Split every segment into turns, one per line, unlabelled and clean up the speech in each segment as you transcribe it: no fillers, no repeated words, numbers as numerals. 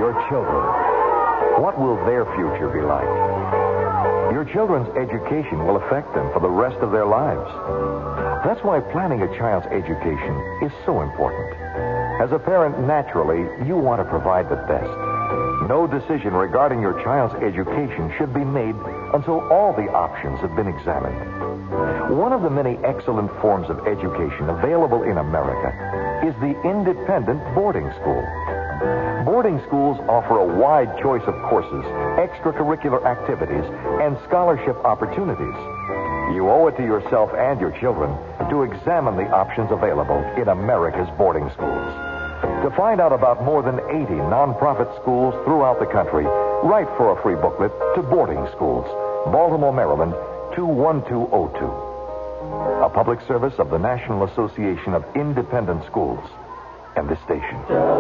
Your children. What will their future be like? Your children's education will affect them for the rest of their lives. That's why planning a child's education is so important. As a parent, naturally, you want to provide the best. No decision regarding your child's education should be made until all the options have been examined. One of the many excellent forms of education available in America is the independent boarding school. Boarding schools offer a wide choice of courses, extracurricular activities, and scholarship opportunities. You owe it to yourself and your children to examine the options available in America's boarding schools. To find out about more than 80 nonprofit schools throughout the country, write for a free booklet to Boarding Schools, Baltimore, Maryland, 21202. A public service of the National Association of Independent Schools and this station.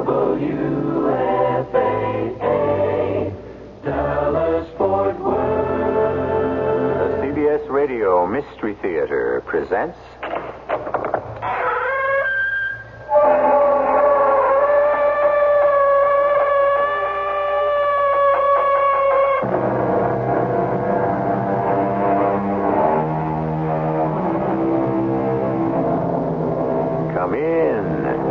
WFAA, Dallas Fort Worth.
The CBS Radio Mystery Theater presents... Come in.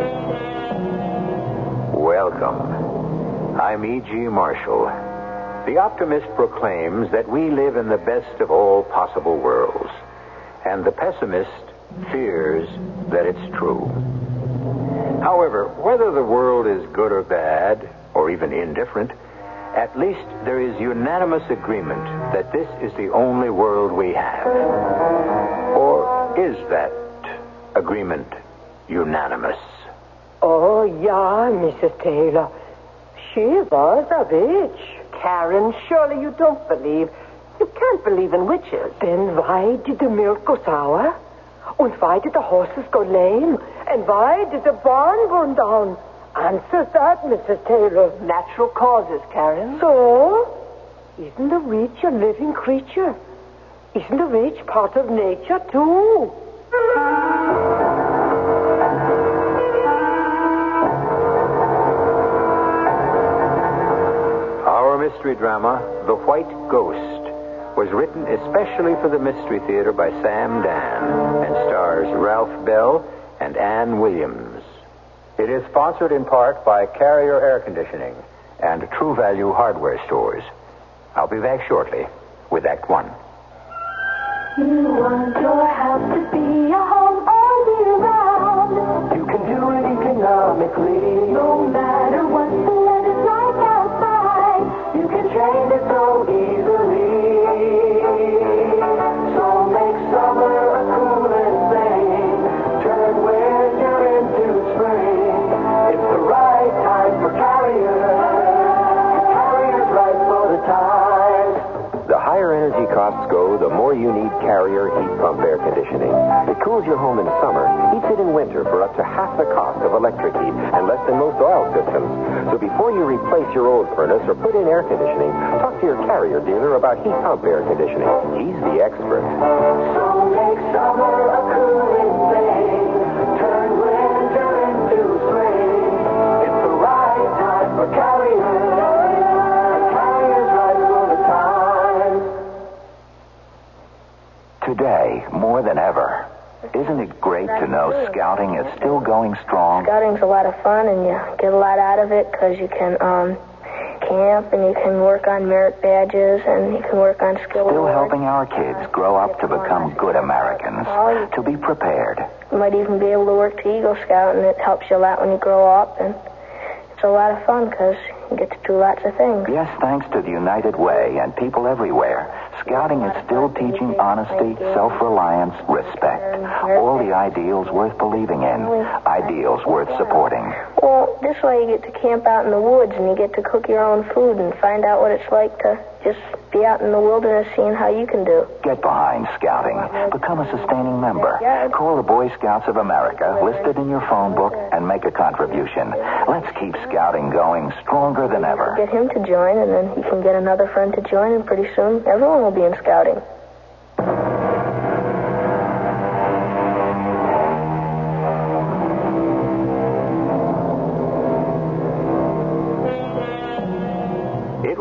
Welcome. I'm E.G. Marshall. The optimist proclaims that we live in the best of all possible worlds, and the pessimist fears that it's true. However, whether the world is good or bad, or even indifferent, at least there is unanimous agreement that this is the only world we have. Or is that agreement unanimous?
Oh, yeah, Mrs. Taylor. She was a witch.
Karen, surely you don't believe. You can't believe in witches.
Then why did the milk go sour? And why did the horses go lame? And why did the barn burn down? Answer that, Mrs. Taylor.
Natural causes, Karen.
So? Isn't a witch a living creature? Isn't a witch part of nature, too?
Our mystery drama, The White Ghost, was written especially for the Mystery Theater by Sam Dan and stars Ralph Bell and Ann Williams. It is sponsored in part by Carrier Air Conditioning and True Value Hardware Stores. I'll be back shortly with Act One.
You want your house to be a home all year round. You can do it economically. No matter what the weather's like outside, you can change it so easily. So make summer a cooling thing. Turn winter into spring. It's the right time for Carrier. Carrier's right for the times.
The higher energy costs go, the more you need Carrier heat pump air conditioning. It cools your home in summer, heats it in winter for up to half the cost of electric heat and less than most oil systems. So before you replace your old furnace or put in air conditioning, talk to your Carrier dealer about heat pump air conditioning. He's the expert.
So make summer a cooling thing. Turn winter into spring. It's the right time for Carrier. Carrier's right for the times.
Today, more than ever, isn't it great to know scouting is still going strong?
Scouting's a lot of fun, and you get a lot out of it because you can camp, and you can work on merit badges, and you can work on skill
Still
awards.
helping our kids grow up to become good Americans, to be prepared.
You might even be able to work to Eagle Scout, and it helps you a lot when you grow up, and it's a lot of fun because you get to do lots of things.
Yes, thanks to the United Way and people everywhere, scouting is still teaching honesty, self-reliance, respect. All the ideals worth believing in, ideals worth supporting.
Well, this way you get to camp out in the woods, and you get to cook your own food and find out what it's like to just be out in the wilderness seeing how you can do.
Get behind scouting. Become a sustaining member. Call the Boy Scouts of America, listed in your phone book, and make a contribution. Let's keep scouting going stronger than ever.
Get him to join, and then he can get another friend to join, and pretty soon everyone will be in scouting.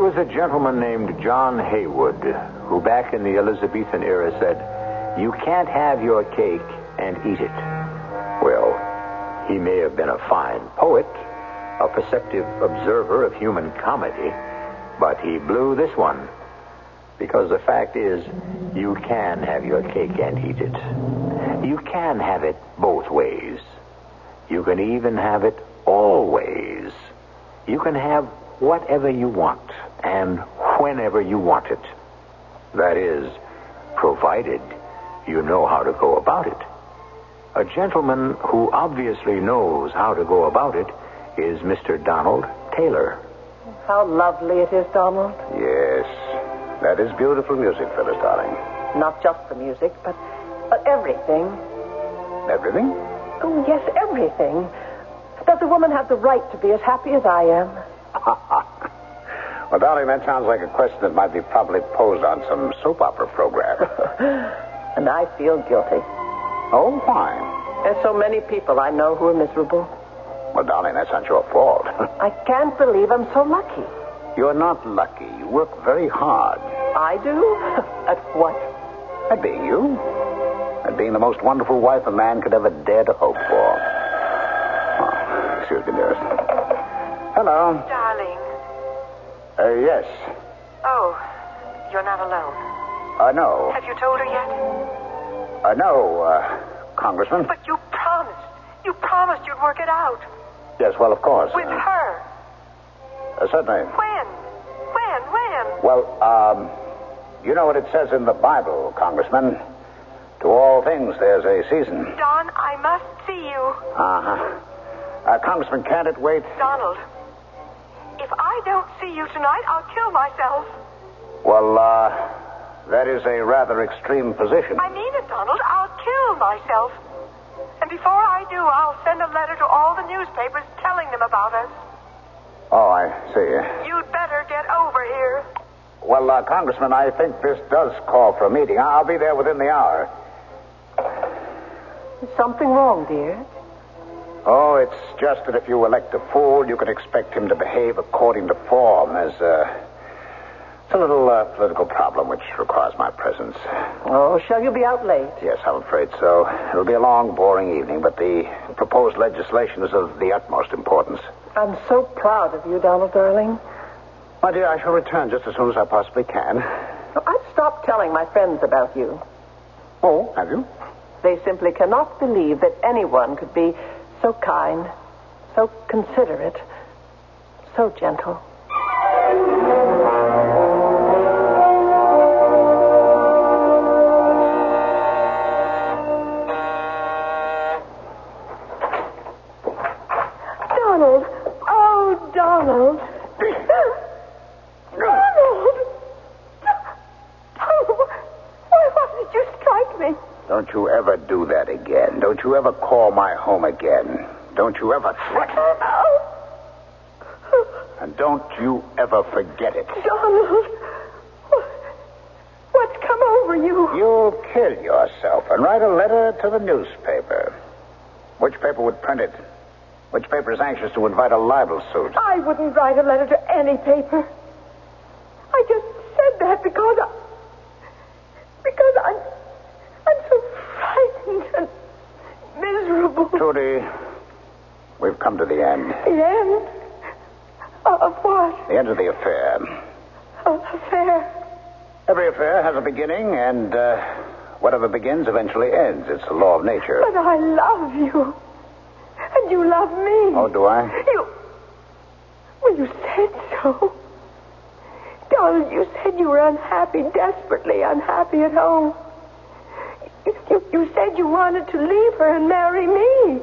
was a gentleman named John Haywood who back in the Elizabethan era said, "You can't have your cake and eat it." Well, he may have been a fine poet, a perceptive observer of human comedy, but he blew this one. Because the fact is, you can have your cake and eat it. You can have it both ways. You can even have it all ways. You can have whatever you want and whenever you want it. That is, provided you know how to go about it. A gentleman who obviously knows how to go about it is Mr. Donald Taylor.
How lovely it is, Donald.
Yes. That is beautiful music, Phyllis, darling.
Not just the music, but everything.
Everything?
Oh, yes, everything. Does a woman have the right to be as happy as I am?
Well, darling, that sounds like a question that might be probably posed on some soap opera program.
And I feel guilty.
Oh, why?
There's so many people I know who are miserable.
Well, darling, that's not your fault.
I can't believe I'm so lucky.
You're not lucky. You work very hard.
I do? At what?
At being you. At being the most wonderful wife a man could ever dare to hope for. Oh, excuse me, dearest. Hello.
Darling.
Yes.
Oh, you're not alone.
No.
Have you told her yet?
No, Congressman.
But you promised. You promised you'd work it out.
Yes, well, of course.
With her.
Certainly.
When?
Well, you know what it says in the Bible, Congressman. To all things there's a season.
Don, I must see you.
Uh-huh. Congressman, can't it wait?
Donald, if I don't see you tonight, I'll kill myself.
Well, that is a rather extreme position.
I mean it, Donald. I'll kill myself. And before I do, I'll send a letter to all the newspapers telling them about us.
Oh, I see.
You'd better get over here.
Well, Congressman, I think this does call for a meeting. I'll be there within the hour.
Is something wrong, dear?
Oh, it's just that if you elect a fool, you can expect him to behave according to form. It's a little political problem which requires my presence.
Oh, shall you be out late?
Yes, I'm afraid so. It'll be a long, boring evening, but the proposed legislation is of the utmost importance.
I'm so proud of you, Donald, darling.
My dear, I shall return just as soon as I possibly can.
I've stopped telling my friends about you.
Oh, have you?
They simply cannot believe that anyone could be so kind, so considerate, so gentle.
Donald. Oh, Donald. Donald. Why did you strike me?
Don't you ever do that again. Don't you ever call my home again. Don't you ever threaten. And don't you ever forget it.
Donald. What's come over you?
You'll kill yourself and write a letter to the newspaper. Which paper would print it? Which paper is anxious to invite a libel suit?
I wouldn't write a letter to any paper. I just said that because I'm so frightened and miserable.
Trudy, we've come to the end.
The end? Of what?
The end of the affair.
Affair?
Every affair has a beginning, and whatever begins eventually ends. It's the law of nature.
But I love you. And you love me.
Oh, do I?
Well, you said so. Donald, you said you were unhappy, desperately unhappy at home. You said you wanted to leave her and marry me.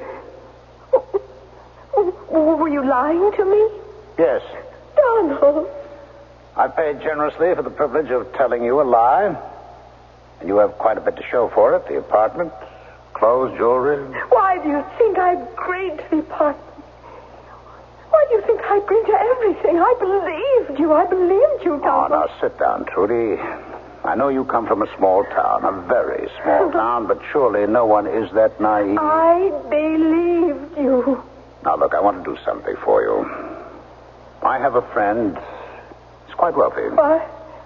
Were you lying to me?
Yes.
Donald.
I paid generously for the privilege of telling you a lie. And you have quite a bit to show for it. The apartment, clothes, jewelry.
Why do you think I agreed to the apartment? Why do you think I agreed to everything? I believed you, Donald.
Oh, now sit down, Trudy. I know you come from a small town, a very small town, but surely no one is that naive.
I believed you.
Now, look, I want to do something for you. I have a friend. He's quite wealthy.
What?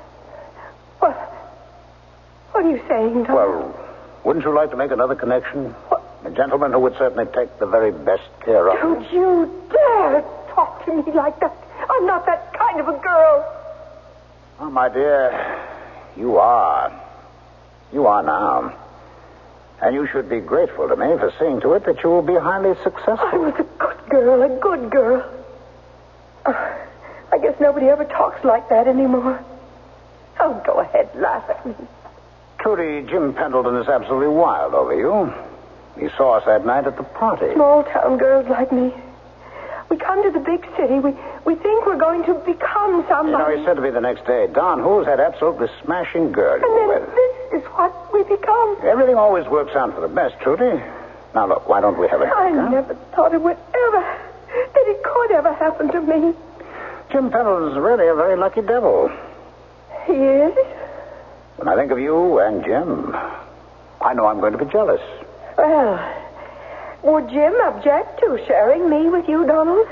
What are you saying, Tom?
Well, wouldn't you like to make another connection? A gentleman who would certainly take the very best care of you.
Don't you dare talk to me like that. I'm not that kind of a girl.
Oh, my dear, you are. You are now. And you should be grateful to me for seeing to it that you will be highly successful.
I was a good girl. I guess nobody ever talks like that anymore. Oh, go ahead, laugh at me.
Trudy, Jim Pendleton is absolutely wild over you. He saw us that night at the party.
Small-town girls like me. We come to the big city. We think we're going to become somebody.
You know, he said to me the next day, Don, who's that absolutely smashing girl
And
you
then
were with?
this is what we become.
Everything always works out for the best, Trudy. Now, look, why don't we have a
I never thought that it could ever happen to me.
Jim Pendleton's really a very lucky devil.
He is?
When I think of you and Jim, I know I'm going to be jealous.
Well, would Jim object to sharing me with you, Donald?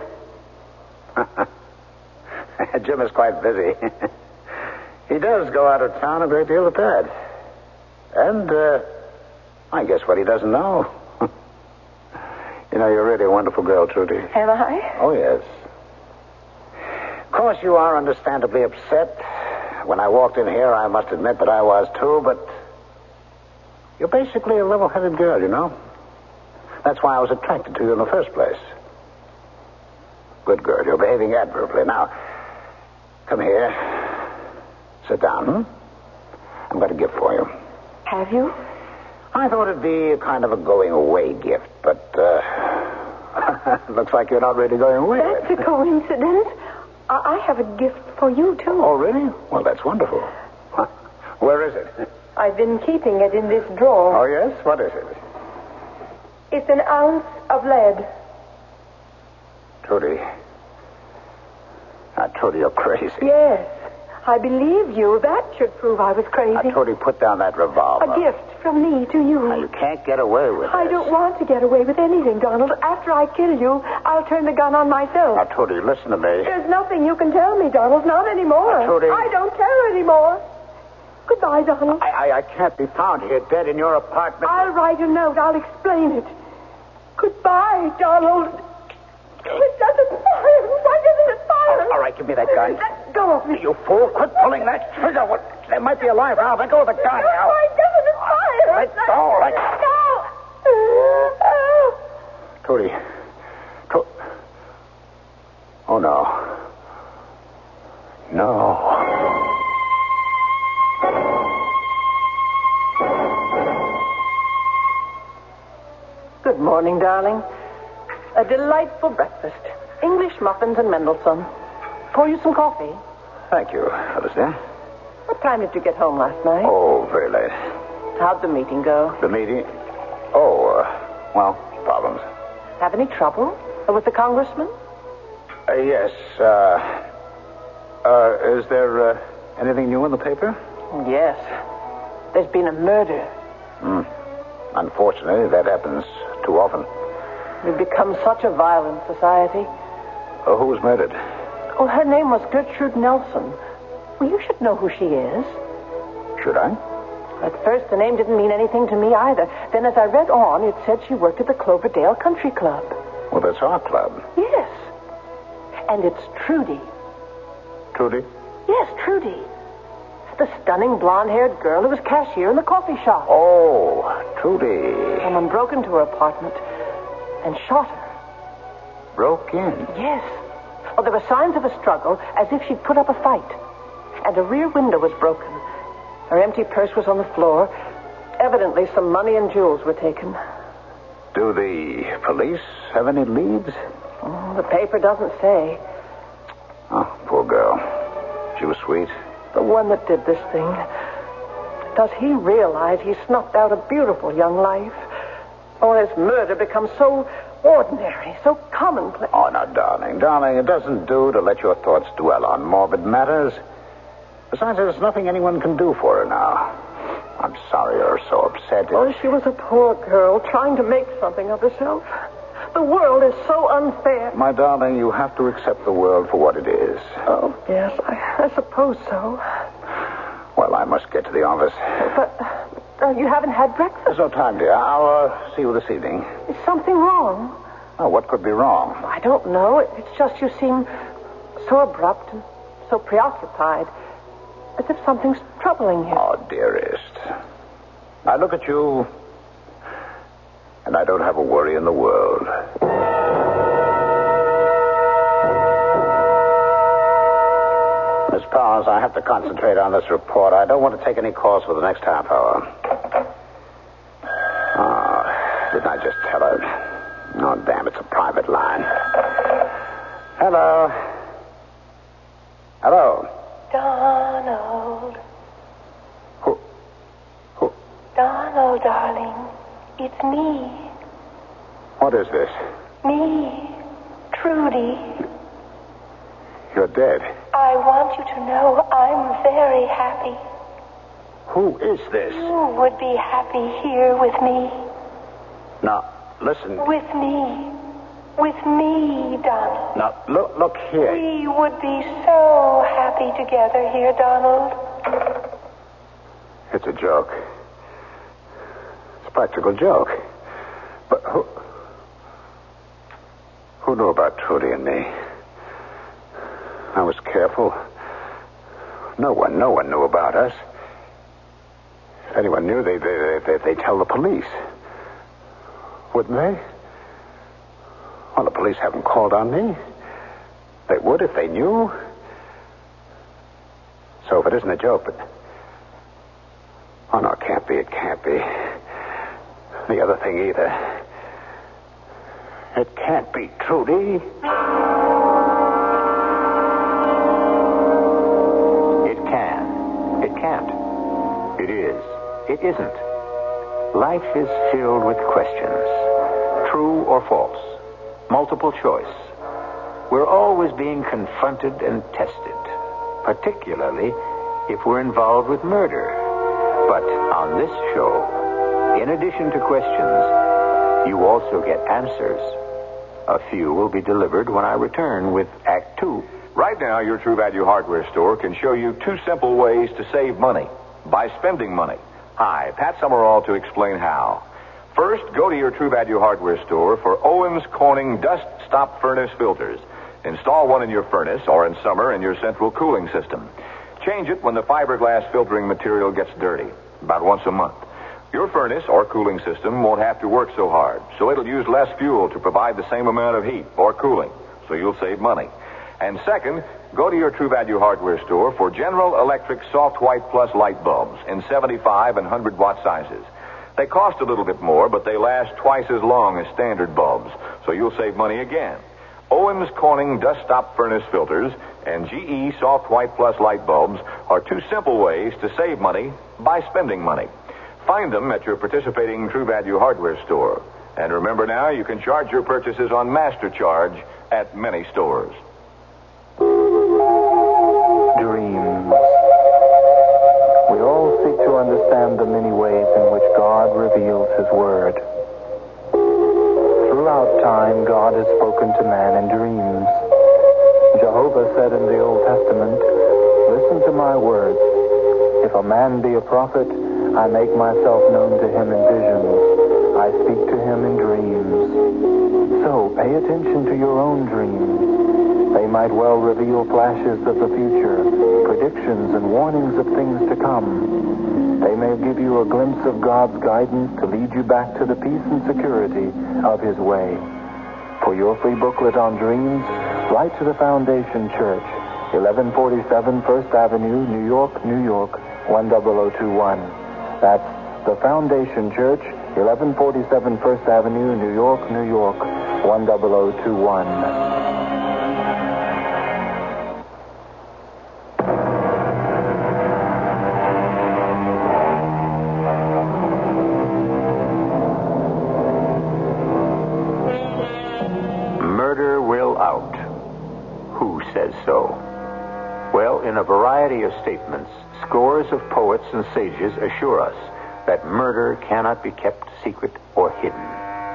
Jim is quite busy. He does go out of town a great deal at that. And, I guess what he doesn't know. You know, you're really a wonderful girl, Trudy.
Am I?
Oh, yes. Of course, you are understandably upset. When I walked in here, I must admit that I was too, but you're basically a level-headed girl, you know. That's why I was attracted to you in the first place. Good girl. You're behaving admirably. Now, come here. Sit down. I've got a gift for you.
Have you?
I thought it'd be a kind of a going-away gift, but looks like you're not really going away.
That's a coincidence. I have a gift for you, too.
Oh, really? Well, that's wonderful. Where is it?
I've been keeping it in this drawer.
Oh, yes? What is it?
It's an ounce of lead.
Trudy. Now, Trudy, you're crazy.
Yes. I believe you. That should prove I was crazy.
Now, Trudy, put down that revolver.
A gift from me to you.
Now, you can't get away with
I
this.
don't want to get away with anything, Donald. After I kill you, I'll turn the gun on myself.
Now, Trudy, listen to me.
There's nothing you can tell me, Donald. Not anymore.
Now, Trudy.
I don't care anymore. Goodbye, Donald.
I can't be found here dead in your apartment.
I'll write a note. I'll explain it. Goodbye, Donald. It doesn't fire. Why doesn't it fire?
All right, give me that gun.
Let go of me.
You fool, quit pulling that trigger. There might be a live valve. Let go of the gun now.
Why doesn't it fire?
Let go. Trudy. Oh, no. No.
Good morning, darling. A delightful breakfast. English muffins and Mendelssohn. Pour you some coffee.
Thank you, Alistair.
What time did you get home last night?
Oh, very late.
How'd the meeting go?
The meeting? Oh, well, problems.
Have any trouble with the congressman?
Yes. Is there anything new in the paper?
Yes. There's been a murder.
Unfortunately, that happens too often.
We've become such a violent society.
Who was murdered?
Oh, her name was Gertrude Nelson. Well, you should know who she is.
Should I?
At first, the name didn't mean anything to me either. Then, as I read on, it said she worked at the Cloverdale Country Club.
Well, that's our club.
Yes. And it's Trudy.
Trudy?
Yes, Trudy. The stunning blonde-haired girl who was cashier in the coffee shop.
Oh, Trudy.
Someone broke into her apartment and shot her.
Broke in?
Yes. Oh, there were signs of a struggle, as if she'd put up a fight. And a rear window was broken. Her empty purse was on the floor. Evidently, some money and jewels were taken.
Do the police have any leads?
Oh, the paper doesn't say.
Oh, poor girl. She was sweet.
The one that did this thing. Does he realize he snuffed out a beautiful young life? Or has murder become so ordinary, so commonplace?
Oh, now, darling, it doesn't do to let your thoughts dwell on morbid matters. Besides, there's nothing anyone can do for her now. I'm sorry you're so upset.
Oh, she was a poor girl trying to make something of herself. The world is so unfair.
My darling, you have to accept the world for what it is.
Oh, yes, I suppose so.
Well, I must get to the office.
But you haven't had breakfast.
There's no time, dear. I'll see you this evening.
Is something wrong?
Oh, what could be wrong?
I don't know. It's just you seem so abrupt and so preoccupied. As if something's troubling you.
Oh, dearest. I look at you, and I don't have a worry in the world. Miss Powers, I have to concentrate on this report. I don't want to take any calls for the next half hour. Oh, didn't I just tell her? Oh, damn, it's a private line. Hello. Hello.
Donald.
Who?
Donald, darling. It's me.
What is this?
Me. Trudy.
You're dead.
I want you to know I'm very happy.
Who is this?
You would be happy here with me.
Now, listen.
With me. With me, Donald.
Now, look here.
We would be so happy together here, Donald.
It's a joke. It's a practical joke. But who knew about Trudy and me? I was careful. No one knew about us. If anyone knew, they'd tell the police. Wouldn't they? Well, the police haven't called on me. They would if they knew. So if it isn't a joke, but... Oh, no, it can't be. It can't be. The other thing either. It can't be Trudy.
It can. It can't. It is. It isn't. Life is filled with questions. True or false. Multiple choice. We're always being confronted and tested, particularly if we're involved with murder. But on this show, in addition to questions, you also get answers. A few will be delivered when I return with Act 2.
Right now, your True Value hardware store can show you 2 simple ways to save money by spending money. Hi, Pat Summerall to explain how. First, go to your True Value hardware store for Owens Corning Dust Stop Furnace filters. Install one in your furnace or in summer in your central cooling system. Change it when the fiberglass filtering material gets dirty, about once a month. Your furnace or cooling system won't have to work so hard, so it'll use less fuel to provide the same amount of heat or cooling, so you'll save money. And second, go to your True Value hardware store for General Electric Soft White Plus light bulbs in 75 and 100-watt sizes. They cost a little bit more, but they last twice as long as standard bulbs, so you'll save money again. Owens Corning Dust Stop Furnace filters and GE Soft White Plus light bulbs are 2 simple ways to save money by spending money. Find them at your participating True Value hardware store. And remember now, you can charge your purchases on Master Charge at many stores.
Dreams. We all seek to understand the many ways in which God reveals His Word. Throughout time, God has spoken to man in dreams. Jehovah said in the Old Testament, "Listen to my words. If a man be a prophet, I make myself known to him in visions. I speak to him in dreams." So, pay attention to your own dreams. They might well reveal flashes of the future, predictions and warnings of things to come. They may give you a glimpse of God's guidance to lead you back to the peace and security of His way. For your free booklet on dreams, write to the Foundation Church, 1147 First Avenue, New York, New York, 10021. That's the Foundation Church, 1147 First Avenue, New York, New York, 10021.
In a variety of statements, scores of poets and sages assure us that murder cannot be kept secret or hidden.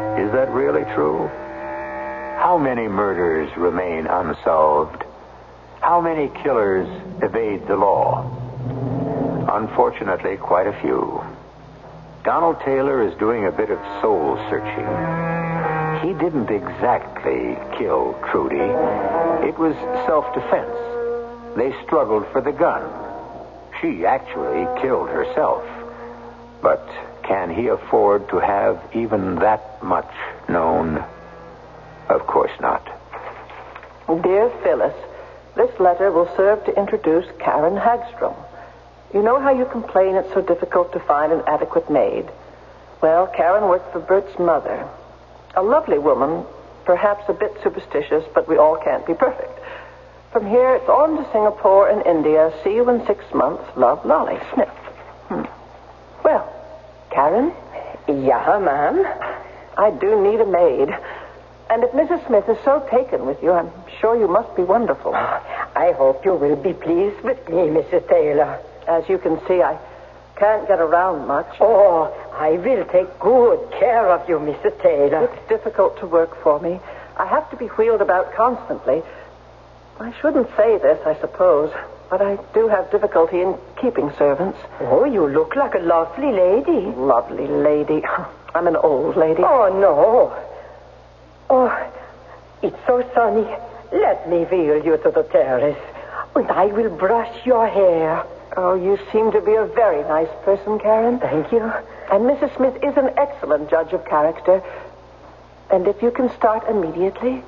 Is that really true? How many murders remain unsolved? How many killers evade the law? Unfortunately, quite a few. Donald Taylor is doing a bit of soul searching. He didn't exactly kill Trudy. It was self-defense. They struggled for the gun. She actually killed herself. But can he afford to have even that much known? Of course not.
Dear Phyllis, this letter will serve to introduce Karen Hagstrom. You know how you complain it's so difficult to find an adequate maid? Well, Karen worked for Bert's mother. A lovely woman, perhaps a bit superstitious, but we all can't be perfect. From here, it's on to Singapore and India. See you in 6 months. Love, Lolly Smith. Well, Karen?
Yeah, ma'am.
I do need a maid. And if Mrs. Smith is so taken with you, I'm sure you must be wonderful.
I hope you will be pleased with me, Mrs. Taylor.
As you can see, I can't get around much.
Oh, I will take good care of you, Mrs. Taylor.
It's difficult to work for me. I have to be wheeled about constantly. I shouldn't say this, I suppose, but I do have difficulty in keeping servants.
Oh, you look like a lovely lady.
Lovely lady. I'm an old lady.
Oh, no. Oh, it's so sunny. Let me wheel you to the terrace, and I will brush your hair.
Oh, you seem to be a very nice person, Karen.
Thank you.
And Mrs. Smith is an excellent judge of character. And if you can start immediately...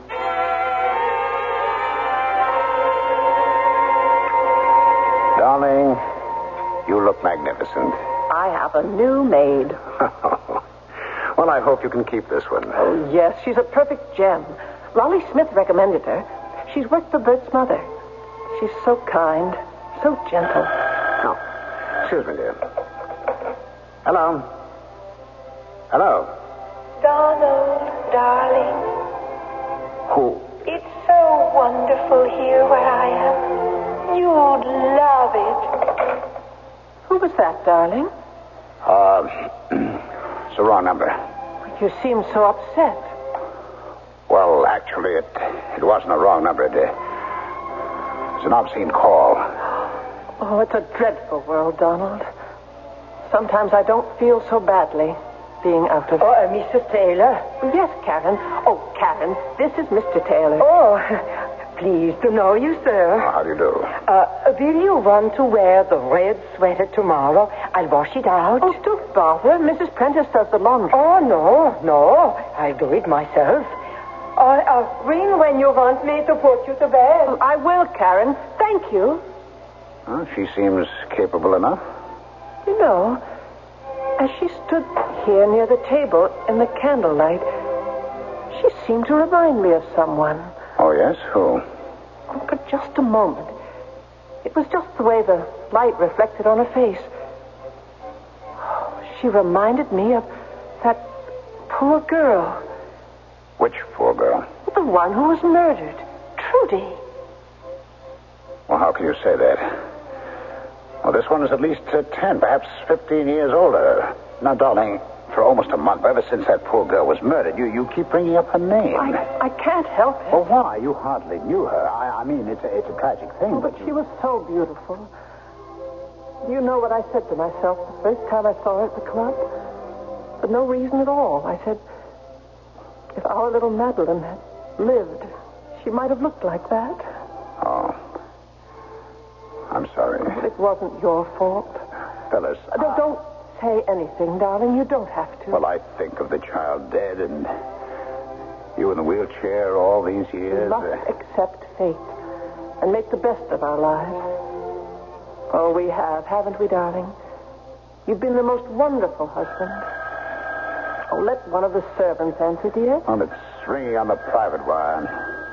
Darling, you look magnificent.
I have a new maid.
Well, I hope you can keep this one.
Oh, yes, she's a perfect gem. Lolly Smith recommended her. She's worked for Bert's mother. She's so kind, so gentle.
Oh, excuse me, dear. Hello. Hello.
Donald, darling.
Who?
It's so wonderful here where I am. You'd love it.
Who was that, darling?
It's the wrong number.
You seem so upset.
Well, actually, it wasn't a wrong number. It's an obscene call.
Oh, it's a dreadful world, Donald. Sometimes I don't feel so badly being out of...
Oh, Mrs. Taylor?
Yes, Karen. Oh, Karen, this is Mr. Taylor.
Oh, pleased to know you, sir.
How do you do?
Will you want to wear the red sweater tomorrow? I'll wash it out.
Oh, don't bother. Mrs. Prentice does the laundry.
Oh, no. I'll do it myself. Ring when you want me to put you to bed.
Oh, I will, Karen. Thank you.
Well, she seems capable enough.
You know, as she stood here near the table in the candlelight, she seemed to remind me of someone.
Oh, yes? Who?
Oh, for just a moment. It was just the way the light reflected on her face. Oh, she reminded me of that poor girl.
Which poor girl?
The one who was murdered. Trudy.
Well, how can you say that? Well, this one is at least 10, perhaps 15 years older. Now, darling, for almost a month, ever since that poor girl was murdered, you keep bringing up her name.
I can't help it.
Well, why? You hardly knew her. I mean, it's a tragic thing.
But she was so beautiful. Do you know what I said to myself the first time I saw her at the club? For no reason at all. I said, if our little Madeline had lived, she might have looked like that.
Oh. I'm sorry.
It wasn't your fault.
Phyllis.
Don't say anything, darling. You don't have to.
Well, I think of the child dead and you in the wheelchair all these years.
We must accept fate and make the best of our lives. Oh, we have, haven't we, darling? You've been the most wonderful husband. Oh, let one of the servants answer, dear.
Well, it's ringing on the private wire.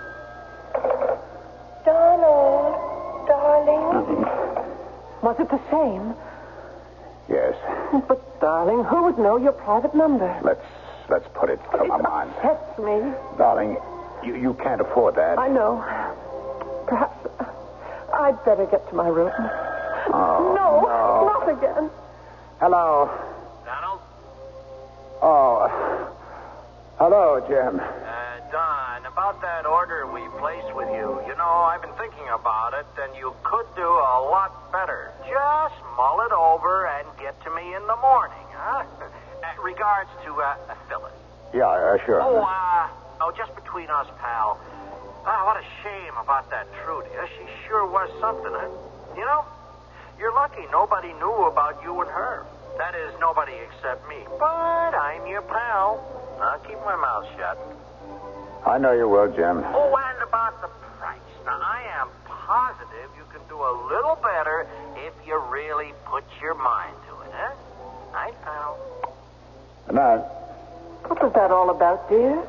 Donald, darling.
Was it the same?
Yes.
But, darling, who would know your private number?
Let's put it from my mind.
It upsets me.
Darling, you can't afford that.
I know. Perhaps I'd better get to my room.
Oh,
no, not again.
Hello.
Donald?
Oh, Hello, Jim.
Don, about that order we placed with you. You know, I've been thinking about it, and you could do a lot better. Just mull it over and get to me in the morning, huh? Regards to Phyllis.
Yeah, sure.
Oh, just between us, pal. What a shame about that Trudy. She sure was something, huh? You know, you're lucky nobody knew about you and her. That is, nobody except me. But I'm your pal. I'll keep my mouth shut.
I know you will, Jim.
Oh, and about the price. Now, I am positive you can do a little better if you really put your mind to it, huh? Night, pal.
Good night.
What was that all about, dear?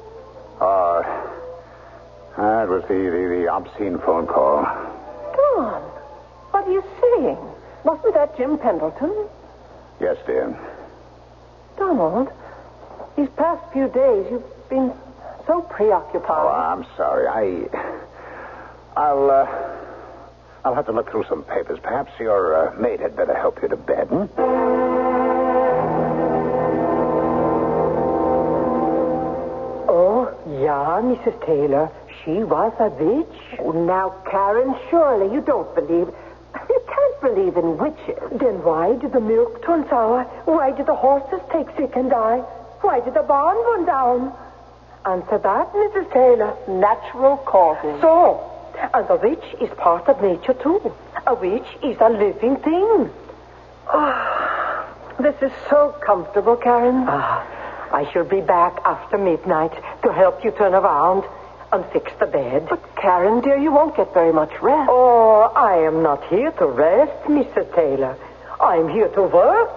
It was the obscene phone call.
Don, what are you saying? Wasn't that Jim Pendleton?
Yes, dear.
Donald, these past few days you've been so preoccupied.
Oh, I'm sorry. I'll have to look through some papers. Perhaps your maid had better help you to bed, hmm?
Oh, yeah, Mrs. Taylor. She was a witch. Oh, now, Karen, surely you don't believe... You can't believe in witches. Then why did the milk turn sour? Why did the horses take sick and die? Why did the barn burn down? Answer that, Mrs. Taylor.
Natural causes.
So, and a witch is part of nature, too. A witch is a living thing. Oh, this is so comfortable, Karen. I shall be back after midnight to help you turn around and fix the bed.
But, Karen, dear, you won't get very much rest.
Oh, I am not here to rest, Mr. Taylor. I'm here to work.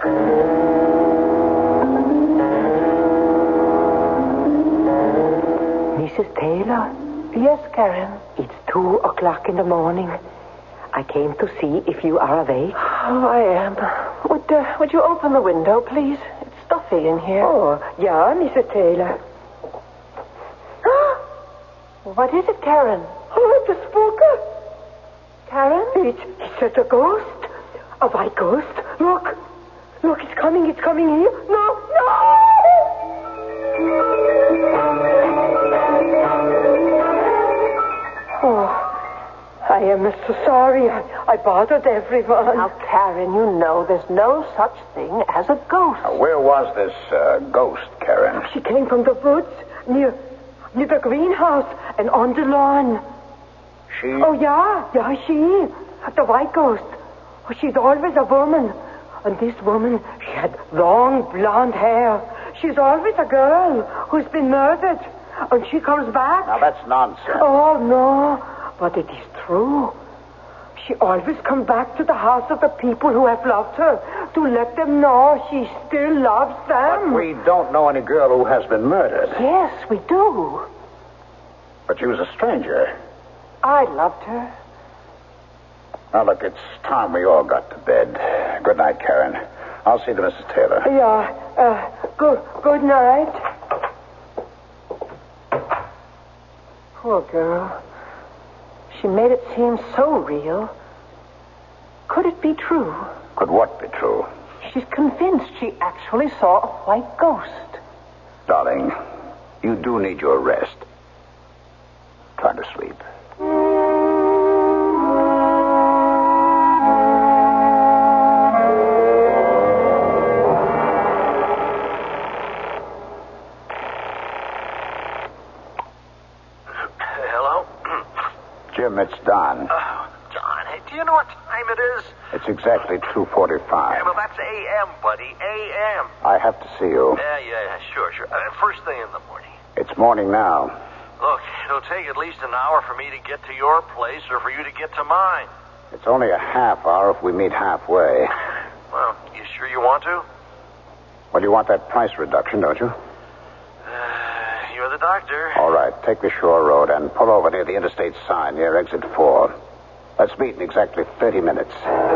Mrs. Taylor?
Yes, Karen?
It's 2:00 in the morning. I came to see if you are awake.
Oh, I am. Would you open the window, please? It's stuffy in here.
Oh, yeah, Mrs. Taylor.
What is it, Karen?
Oh, the spooker.
Karen?
It's a ghost. A white ghost. Look, it's coming here. No! Oh, I am so sorry. I bothered everyone.
Now, Karen, you know there's no such thing as a ghost.
Where was this ghost, Karen?
She came from the woods near the greenhouse and on the lawn.
She?
Oh, yeah, she. The white ghost. Oh, she's always a woman. And this woman, she had long blonde hair. She's always a girl who's been murdered. And she comes back.
Now, that's nonsense.
Oh, no. But it is true. She always comes back to the house of the people who have loved her to let them know she still loves them.
But we don't know any girl who has been murdered.
Yes, we do.
But she was a stranger.
I loved her.
Now, look, it's time we all got to bed. Good night, Karen. I'll see to Mrs. Taylor.
Yeah, good night.
Poor girl. She made it seem so real. Could it be true?
Could what be true?
She's convinced she actually saw a white ghost.
Darling, you do need your rest. Try to sleep. Jim, it's Don.
Oh, Don, hey, do you know what time it is?
It's exactly 2:45.
Yeah, well, that's A.M., buddy, A.M.
I have to see you.
Yeah, sure. First thing in the morning.
It's morning now.
Look, it'll take at least an hour for me to get to your place or for you to get to mine.
It's only a half hour if we meet halfway.
Well, you sure you want to?
Well, you want that price reduction, don't you?
You're the doctor.
All right, take the shore road and pull over near the interstate sign near exit 4. Let's meet in exactly 30 minutes.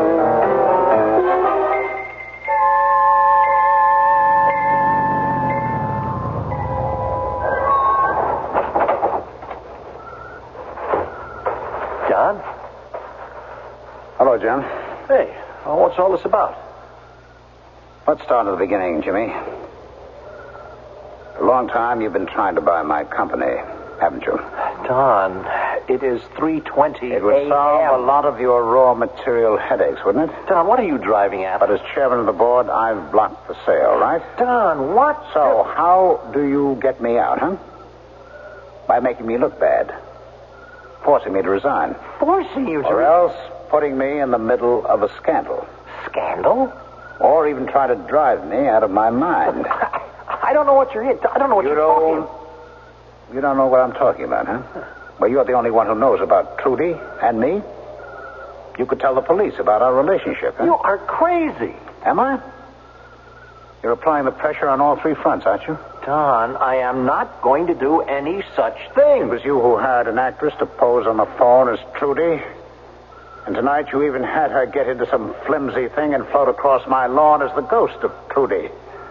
John?
Hello, Jim.
Hey, what's all this about?
Let's start at the beginning, Jimmy. long time you've been trying to buy my company, haven't you?
Don, it is 3:20
It would solve a lot of your raw material headaches, wouldn't it?
Don, what are you driving at?
But as chairman of the board, I've blocked the sale, right?
Don, what?
So how do you get me out, huh? By making me look bad. Forcing me to resign.
Forcing you to...
Or else putting me in the middle of a scandal.
Scandal?
Or even try to drive me out of my mind.
I don't know what you're in. I don't know what you're talking about.
You don't know what I'm talking about, huh? Well, you're the only one who knows about Trudy and me. You could tell the police about our relationship, huh?
You are crazy.
Am I? You're applying the pressure on all three fronts, aren't you?
Don, I am not going to do any such thing.
It was you who hired an actress to pose on the phone as Trudy. And tonight you even had her get into some flimsy thing and float across my lawn as the ghost of Trudy.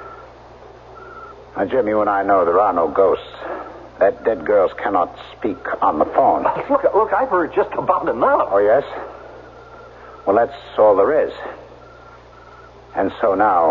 Now, Jim, you and I know there are no ghosts. That dead girls cannot speak on the phone.
Look, I've heard just about enough.
Oh, yes? Well, that's all there is. And so now...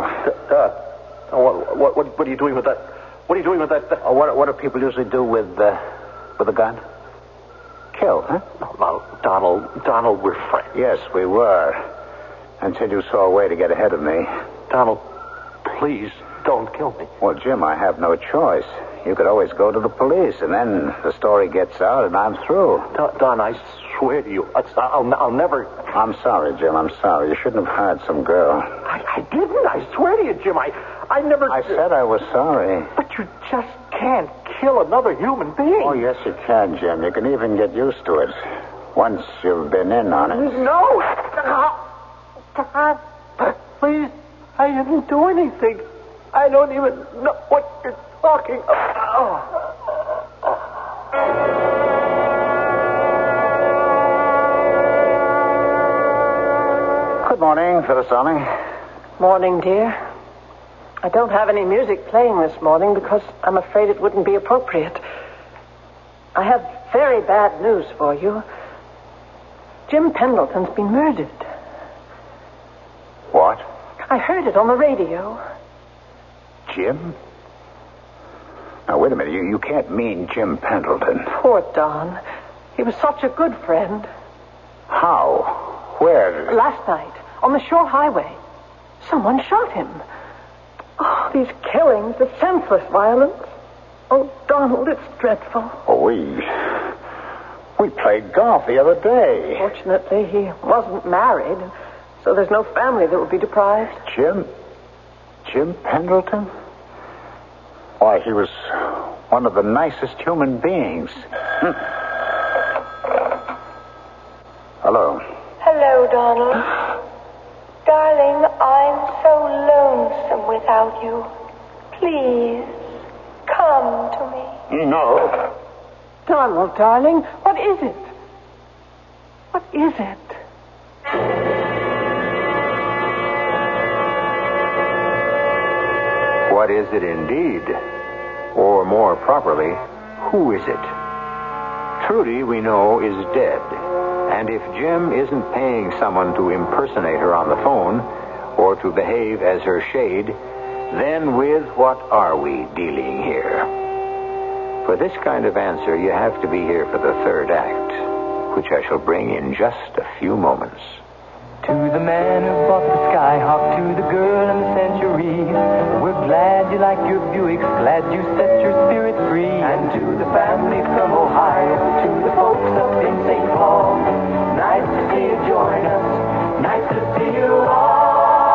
What are you doing with that? What are you doing with that?
What do people usually do with a gun? Kill, huh?
No, Donald, we're friends.
Yes, we were. Until you saw a way to get ahead of me.
Donald, please don't kill me.
Well, Jim, I have no choice. You could always go to the police, and then the story gets out, and I'm through.
Don, I swear to you, I'll never...
I'm sorry, Jim, I'm sorry. You shouldn't have hired some girl.
I didn't. I swear to you, Jim, I never...
I said I was sorry.
But you just can't kill another human being.
Oh, yes, you can, Jim. You can even get used to it. Once you've been in on it.
No! Don, please, I didn't do anything. I don't even know what you're talking about.
Good morning, Phyllis Darling.
Morning, dear. I don't have any music playing this morning because I'm afraid it wouldn't be appropriate. I have very bad news for you. Jim Pendleton's been murdered.
What?
I heard it on the radio.
Jim? Now, wait a minute. You can't mean Jim Pendleton.
Poor Don. He was such a good friend.
How? Where?
Last night, on the shore highway. Someone shot him. Oh, these killings, the senseless violence. Oh, Donald, it's dreadful.
Oh, we played golf the other day.
Fortunately, he wasn't married, so there's no family that would be deprived.
Jim Pendleton? Why, he was one of the nicest human beings. Hello.
Hello, Donald. Darling, I'm so lonesome without you. Please, come to me.
No.
Donald, darling, what is it? What is it?
What is it indeed? Or more properly, who is it? Trudy, we know, is dead. And if Jim isn't paying someone to impersonate her on the phone or to behave as her shade, then with what are we dealing here? For this kind of answer, you have to be here for the third act, which I shall bring in just a few moments.
To the man who bought the Skyhawk, to the girl in the Century, we're glad you like your Buicks, glad you set your spirit free. And to the family from Ohio, to the folks up in St. Paul, nice to see you join us, nice to see you all.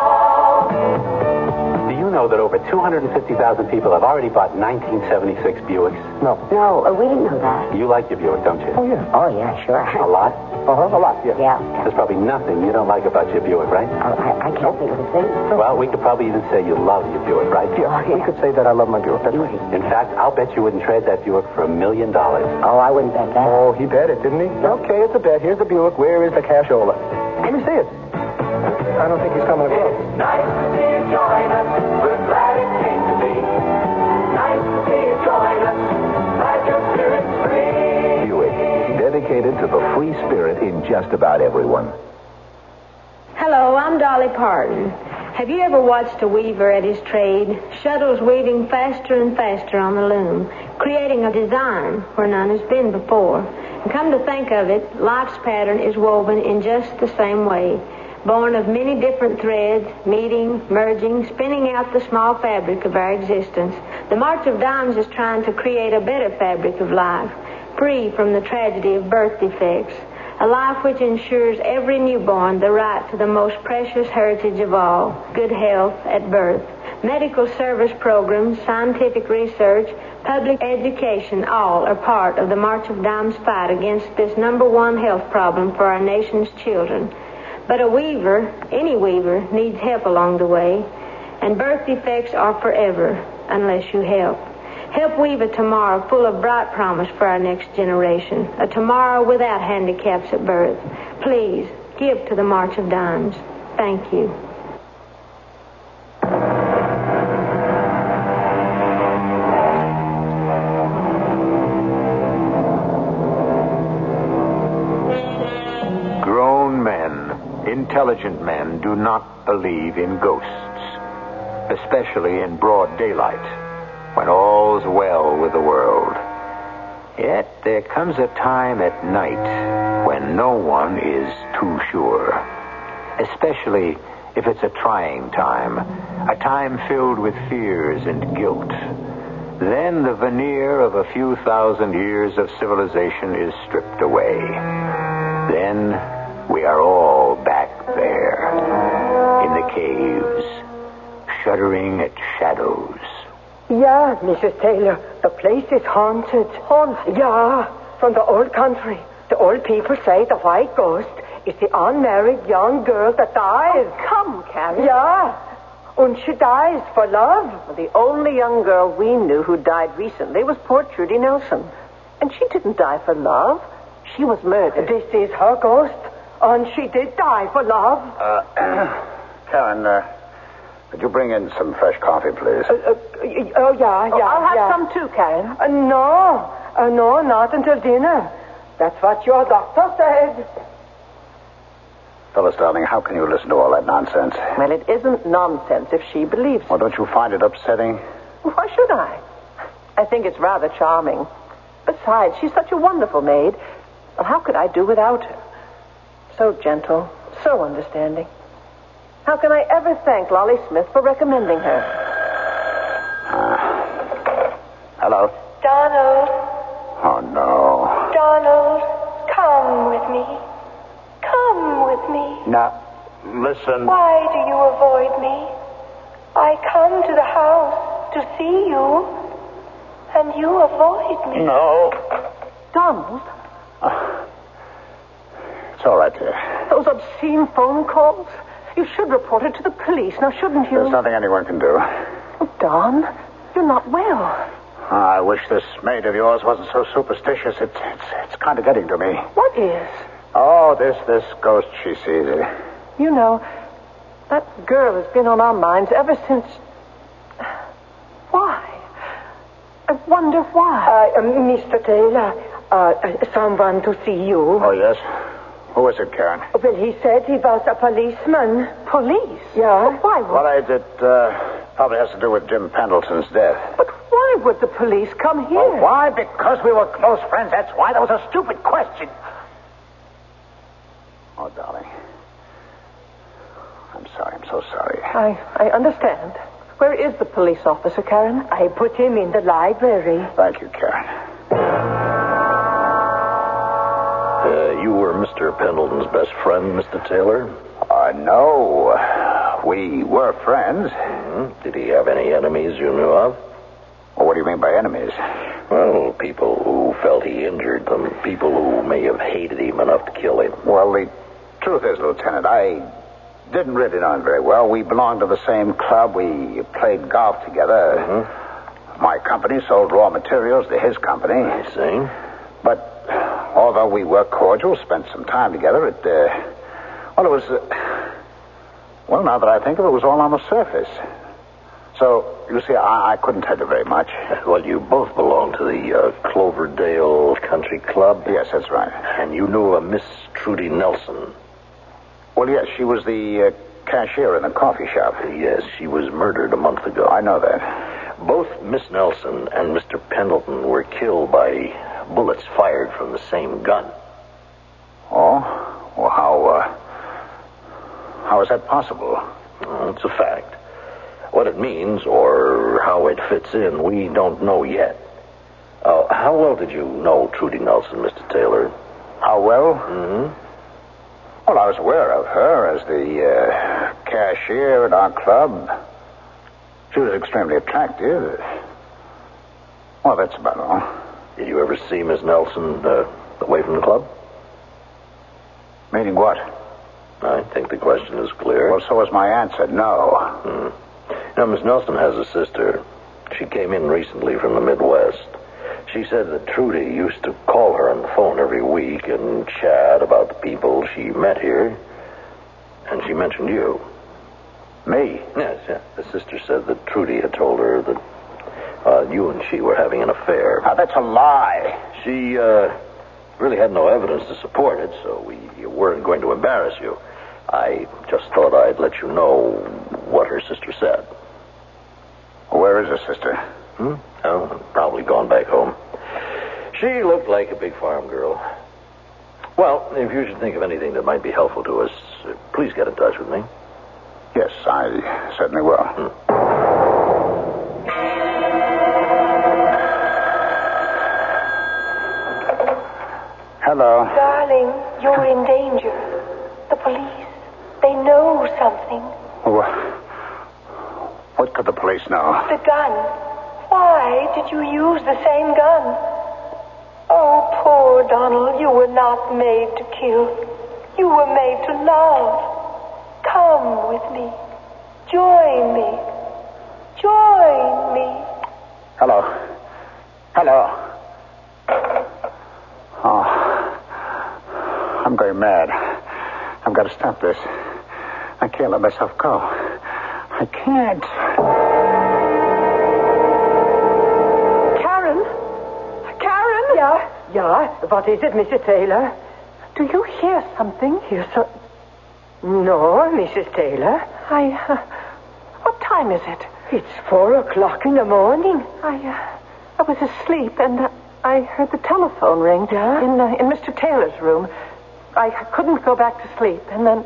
Do you know that over 250,000 people have already bought 1976 Buicks?
No, we didn't know that.
You like your Buick, don't you?
Oh, yeah, sure.
A lot?
Uh-huh,
a lot, yeah.
Yeah.
There's probably nothing you don't like about your Buick, right?
I can't think of a thing.
Well, we could probably even say you love your Buick, right?
Yeah.
We could say that I love my Buick. That's right. In fact, I'll bet you wouldn't trade that Buick for $1 million.
Oh, I wouldn't bet that.
Oh, he bet it, didn't he? Okay, it's a bet. Here's the Buick. Where is the cashola? Let me see it. I don't think he's coming across.
Nice to see you join us. We're glad it came to be. Nice to see you join us. Like your spirit's free.
Buick, dedicated to the free spirit in just about everyone.
Hello, I'm Dolly Parton. Have you ever watched a weaver at his trade? Shuttles weaving faster and faster on the loom, creating a design where none has been before. And come to think of it, life's pattern is woven in just the same way. Born of many different threads, meeting, merging, spinning out the small fabric of our existence. The March of Dimes is trying to create a better fabric of life, free from the tragedy of birth defects. A life which ensures every newborn the right to the most precious heritage of all, good health at birth. Medical service programs, scientific research, public education, all are part of the March of Dimes fight against this number one health problem for our nation's children. But a weaver, any weaver, needs help along the way, and birth defects are forever unless you help. Help weave a tomorrow full of bright promise for our next generation, a tomorrow without handicaps at birth. Please, give to the March of Dimes. Thank you.
Grown men, intelligent men, do not believe in ghosts, especially in broad daylight, when all's well with the world. Yet there comes a time at night when no one is too sure, especially if it's a trying time, a time filled with fears and guilt. Then the veneer of a few thousand years of civilization is stripped away. Then we are all back there, in the caves, shuddering at shadows.
Yeah, Mrs. Taylor, the place is haunted.
Haunted?
Yeah, from the old country. The old people say the white ghost is the unmarried young girl that dies.
Oh, come, Carrie.
Yeah, and she dies for love.
Well, the only young girl we knew who died recently was poor Trudy Nelson. And she didn't die for love. She was murdered.
This is her ghost, and she did die for love.
Karen, could you bring in some fresh coffee, please?
Yeah.
I'll have some too, Karen.
No, not until dinner. That's what your doctor said.
Phyllis, darling, how can you listen to all that nonsense?
Well, it isn't nonsense if she believes
Well, don't you find it upsetting?
Why should I? I think it's rather charming. Besides, she's such a wonderful maid. Well, how could I do without her? So gentle, so understanding. How can I ever thank Lolly Smith for recommending her?
Hello?
Donald.
Oh, no.
Donald, come with me. Come with me.
Now, listen.
Why do you avoid me? I come to the house to see you, and you avoid me.
No.
Donald?
It's all right, dear.
Those obscene phone calls? You should report it to the police, now shouldn't you?
There's nothing anyone can do.
Oh, Don, you're not well.
I wish this maid of yours wasn't so superstitious. It's kind of getting to me.
What is?
Oh, this ghost she sees.
You know, that girl has been on our minds ever since... Why? I wonder why.
Mr. Taylor, someone to see you.
Oh, yes? Who is it, Karen?
Well, he said he was a policeman.
Police?
Yeah.
But why?
Well, it probably has to do with Jim Pendleton's death.
But why would the police come here?
Oh, why? Because we were close friends. That's why. That was a stupid question. Oh, darling. I'm sorry. I'm so sorry.
I understand. Where is the police officer, Karen?
I put him in the library.
Thank you, Karen.
You were Mr. Pendleton's best friend, Mr. Taylor?
No. We were friends.
Mm-hmm. Did he have any enemies you knew of?
Well, what do you mean by enemies?
Well, people who felt he injured them. People who may have hated him enough to kill him.
Well, the truth is, Lieutenant, I didn't really know him very well. We belonged to the same club. We played golf together.
Mm-hmm.
My company sold raw materials to his company.
I see.
But although we were cordial, spent some time together, it was... well, now that I think of it, it was all on the surface. So, you see, I couldn't tell you very much.
Well, you both belong to the Cloverdale Country Club.
Yes, that's right.
And you knew a Miss Trudy Nelson.
Well, yes, she was the cashier in the coffee shop.
Yes, she was murdered a month ago.
I know that.
Both Miss Nelson and Mr. Pendleton were killed by bullets fired from the same gun.
Oh? Well, how is that possible?
It's a fact. What it means or how it fits in, we don't know yet. How well did you know Trudy Nelson, Mr. Taylor?
How well?
Mm-hmm.
Well, I was aware of her as the cashier at our club. She was extremely attractive. Well, that's about all.
Did you ever see Miss Nelson away from the club?
Meaning what?
I think the question is clear.
Well, so was my answer, no.
Now, Miss Nelson has a sister. She came in recently from the Midwest. She said that Trudy used to call her on the phone every week and chat about the people she met here. And she mentioned you.
Me?
Yes. The sister said that Trudy had told her that you and she were having an affair.
Now, that's a lie.
She really had no evidence to support it, so we weren't going to embarrass you. I just thought I'd let you know what her sister said.
Where is her sister?
Oh, probably gone back home. She looked like a big farm girl. Well, if you should think of anything that might be helpful to us, please get in touch with me.
Yes, I certainly will. Hello.
Darling, you're in danger. The police, they know something.
What could the police know?
The gun. Why did you use the same gun? Oh, poor Donald, you were not made to kill. You were made to love. Come with me. Join me. Join me.
Hello. Oh, I'm going mad. I've got to stop this. I can't let myself go. I can't.
Karen? Yeah. What is it, Mrs. Taylor? Do you hear something? No, Mrs. Taylor. What time is it? It's 4:00 in the morning. I was asleep and I heard the telephone ring in Mr. Taylor's room. I couldn't go back to sleep, and then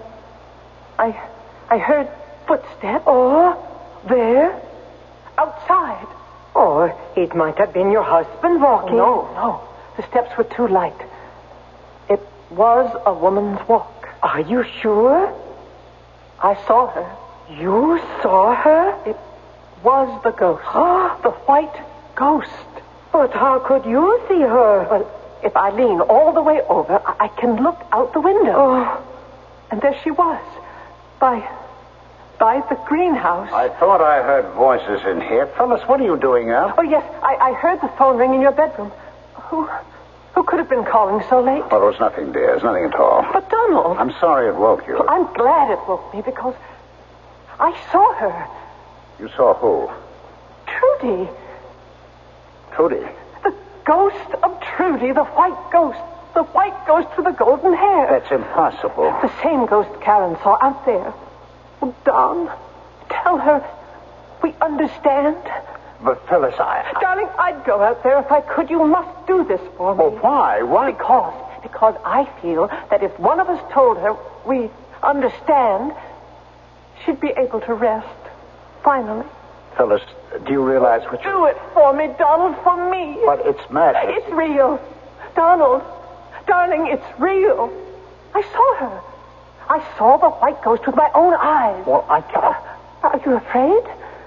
I heard footsteps. Oh, there? Outside. Or it might have been your husband walking. No. The steps were too light. It was a woman's walk. Are you sure? I saw her. You saw her? It was the ghost. The white ghost. But how could you see her? Well, if I lean all the way over, I can look out the window. Oh. And there she was. By the greenhouse.
I thought I heard voices in here. Phyllis, what are you doing up?
Oh, yes. I heard the phone ring in your bedroom. Who could have been calling so late?
Well, it was nothing, dear. It was nothing at all.
But, Donald...
I'm sorry it woke you.
Well, I'm glad it woke me because I saw her.
You saw who?
Trudy.
Trudy?
The ghost of Trudy, the white ghost. The white ghost with the golden hair.
That's impossible.
The same ghost Karen saw out there. Oh, Don, tell her we understand.
But, Phyllis,
Darling, I'd go out there if I could. You must do this for me.
Well, why? Why?
Because I feel that if one of us told her we understand, she'd be able to rest. Finally.
Phyllis, do you realize what you...
Do it for me, Donald, for me.
But it's madness.
It's real. Donald, darling, it's real. I saw her. I saw the white ghost with my own eyes.
Well, I can't...
Are you afraid?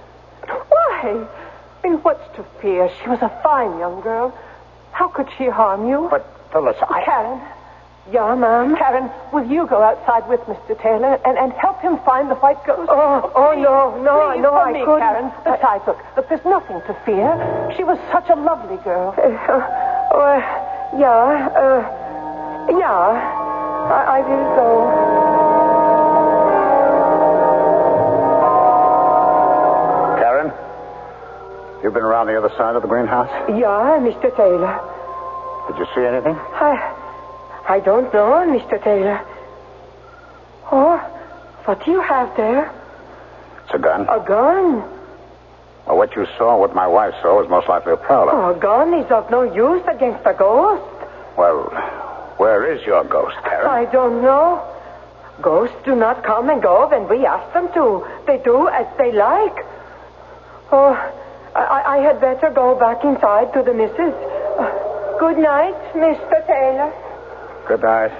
Why? I mean, what's to fear? She was a fine young girl. How could she harm you?
But, Phyllis,
Karen. Yeah, Ma'am? Karen, will you go outside with Mr. Taylor and help him find the white ghost?
Please,
I couldn't.
Karen.
Besides, look, there's nothing to fear. She was such a lovely girl. I will go.
You've been around the other side of the greenhouse?
Yeah, Mr. Taylor.
Did you see anything?
I don't know, Mr. Taylor.
What do you have there?
It's a gun.
A gun?
Well, what you saw, what my wife saw, is most likely a prowler.
Oh, a gun is of no use against a ghost.
Well, where is your ghost, Karen?
I don't know. Ghosts do not come and go when we ask them to. They do as they like. Oh, I had better go back inside to the missus. Good night, Mr. Taylor.
Good night.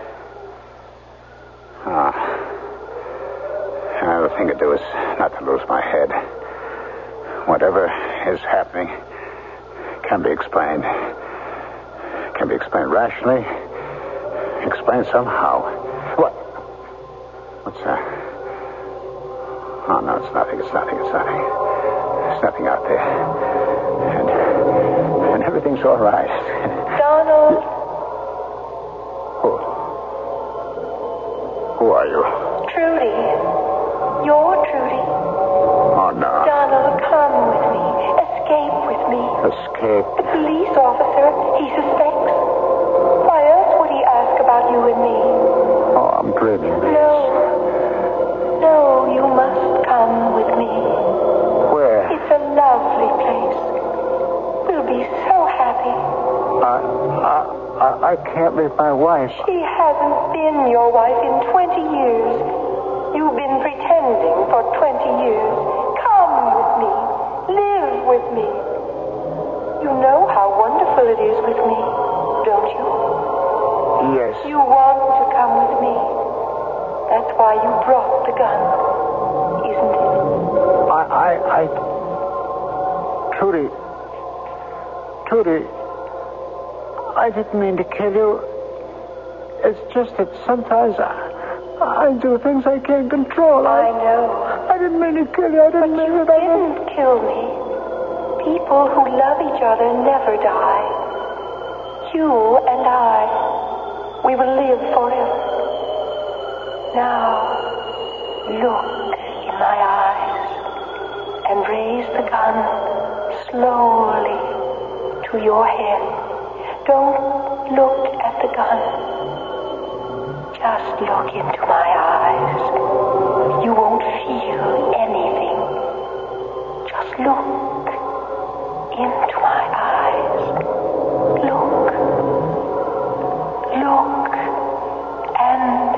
The thing to do is not to lose my head. Whatever is happening can be explained. Can be explained rationally. Explained somehow. What? What's that? Oh, no, it's nothing. It's nothing. It's nothing. There's nothing out there. And everything's all right.
Donald.
Who are you?
Trudy. You're Trudy.
Oh, no.
Donald, come with me. Escape with me.
Escape?
The police officer, he suspects. Why else would he ask about you and me?
Oh, I'm dreaming this.
No, you must come with me.
Where?
It's a lovely place. We'll be so happy.
I can't leave my wife.
She hasn't been your wife in 20 years. You've been pretending for 20 years. Come with me. Live with me. You know how wonderful it is with me, don't you?
Yes.
You want to come with me. That's why you brought the gun, isn't it?
Trudy, I didn't mean to kill you. It's just that sometimes I do things I can't control.
I know.
I didn't mean to kill you. I didn't mean to.
But you didn't kill me. People who love each other never die. You and I, we will live forever. Now, look in my eyes and raise the gun slowly to your head. Don't look at the gun. Just look into my eyes. You won't feel anything. Just look into my eyes. Look, and...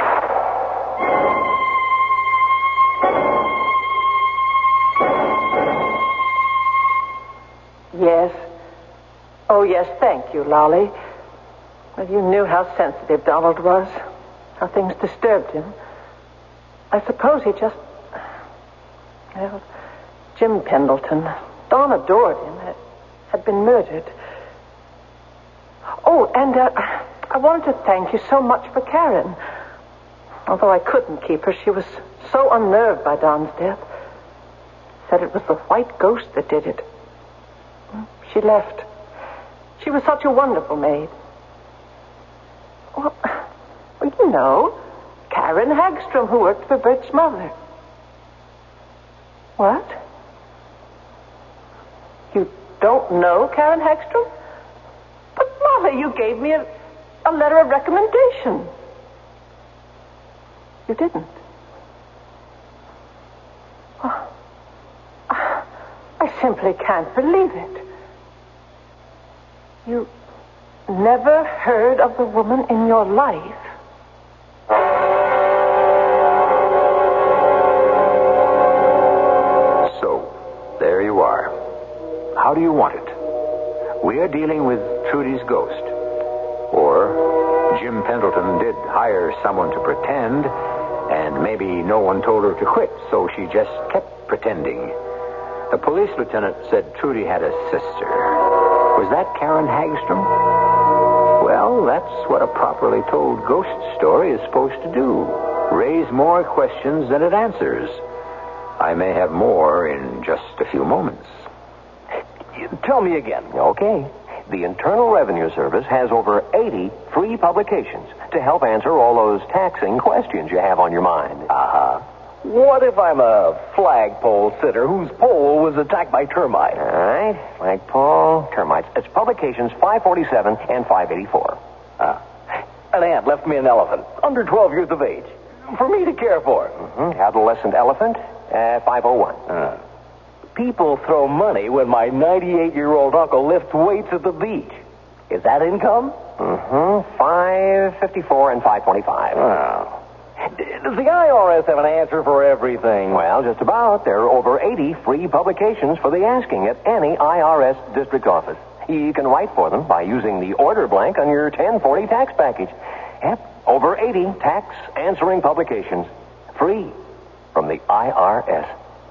Yes. Oh, yes, thank you, Lolly. Well, you knew how sensitive Donald was, how things disturbed him. I suppose he just... Well, Jim Pendleton, Don adored him, had been murdered. Oh, and I wanted to thank you so much for Karen. Although I couldn't keep her, she was so unnerved by Don's death. Said it was the white ghost that did it. She left. She was such a wonderful maid. Well, you know, Karen Hagstrom, who worked for Bert's mother. What? You don't know Karen Hagstrom? But, Molly, you gave me a letter of recommendation. You didn't. Oh, I simply can't believe it. You never heard of the woman in your life?
So, there you are. How do you want it? We are dealing with Trudy's ghost. Or Jim Pendleton did hire someone to pretend, and maybe no one told her to quit, so she just kept pretending. The police lieutenant said Trudy had a sister. Was that Karen Hagstrom? Well, that's what a properly told ghost story is supposed to do. Raise more questions than it answers. I may have more in just a few moments.
Tell me again, okay? The Internal Revenue Service has over 80 free publications to help answer all those taxing questions you have on your mind. Uh-huh. What if I'm a flagpole sitter whose pole was attacked by termites? All right, flagpole, termites. It's publications 547 and 584. An ant left me an elephant, under 12 years of age. For me to care for. Mm-hmm. Adolescent elephant, 501.
People throw money when my 98-year-old uncle lifts weights at the beach. Is that income?
Mm-hmm. 554 and 525.
Oh. Does the IRS have an answer for everything?
Well, just about. There are over 80 free publications for the asking at any IRS district office. You can write for them by using the order blank on your 1040 tax package. Yep, over 80 tax answering publications. Free from the IRS.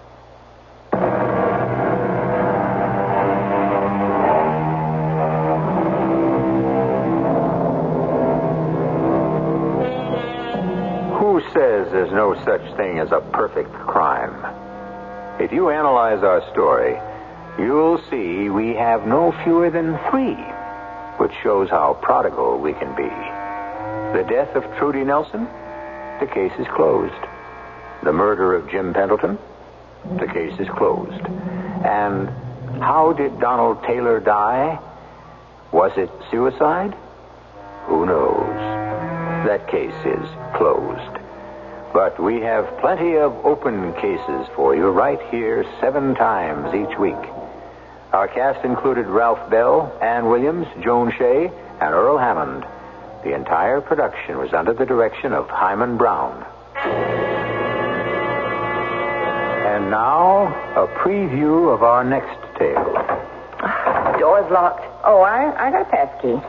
Who says there's no such thing as a perfect crime? If you analyze our story, you'll see we have no fewer than 3, which shows how prodigal we can be. The death of Trudy Nelson? The case is closed. The murder of Jim Pendleton? The case is closed. And how did Donald Taylor die? Was it suicide? Who knows? That case is closed. But we have plenty of open cases for you right here 7 times each week. Our cast included Ralph Bell, Ann Williams, Joan Shea, and Earl Hammond. The entire production was under the direction of Hyman Brown. And now, a preview of our next tale.
Door's locked. Oh, I got a pass key.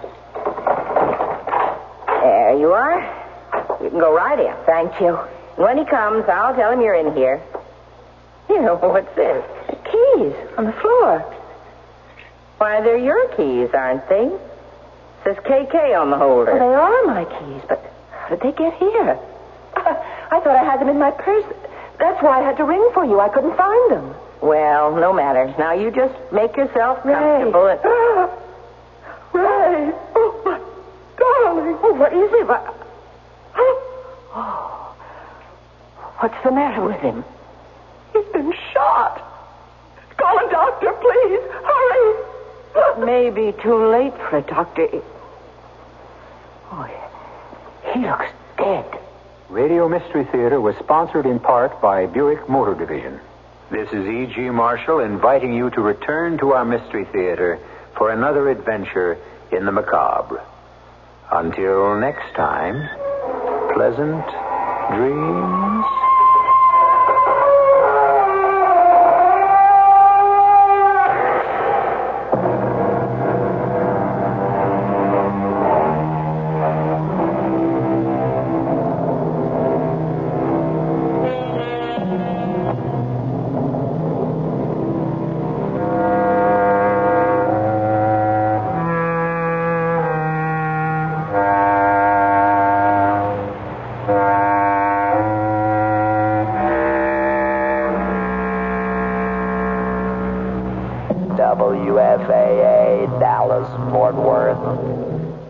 There you are. You can go right in. Thank you. When he comes, I'll tell him you're in here. Here, what's this? Keys on the floor. Why, they're your keys, aren't they? Says KK on the holder. Well, they are my keys, but how did they get here? I thought I had them in my purse. That's why I had to ring for you. I couldn't find them. Well, no matter. Now you just make yourself comfortable.
Ray. Ray. Oh, my darling.
Oh, what is it? Oh. What's the matter with him?
He's been shot. Call a doctor, please. Hurry.
Maybe too late for a doctor. Oh, he looks dead.
Radio Mystery Theater was sponsored in part by Buick Motor Division. This is E.G. Marshall inviting you to return to our Mystery Theater for another adventure in the macabre. Until next time, pleasant dreams.
WFAA, Dallas, Fort Worth.